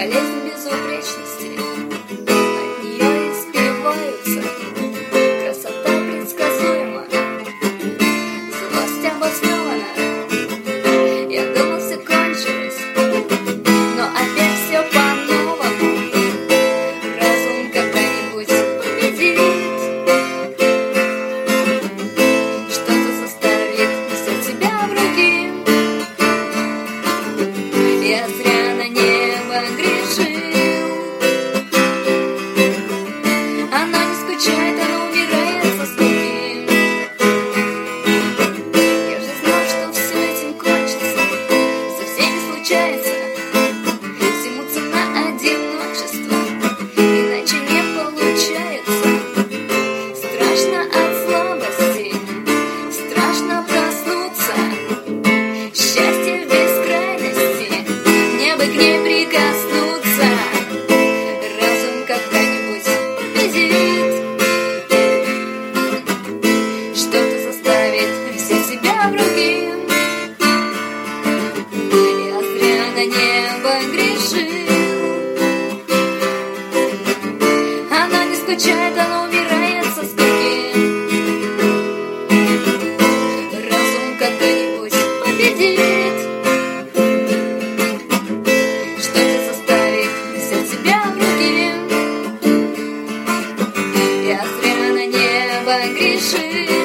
болезнь безупречности, от нее испиваются. Красота предсказуема, злость обоснована. Я думал, все кончилось, но опять все по-новому. Разум когда-нибудь победит, что-то заставит взять себя в руки. Я зря на небо грешил. Оно не скучает, оно умирает со скуки. Я же знал, что все этим кончится, со всеми случается. Всему цена одиночества, иначе не получается. Страшно от слабости, страшно проснуться. Счастье в бескрайности, мне бы к ней прикоснуться. Разум когда-нибудь победит, что-то заставит взять себя в руки. Я зря на небо грешил. Оно не скучает, оно умирает со скуки. Разум когда-нибудь победит, что-то заставит взять себя в руки. Я зря на небо грешил.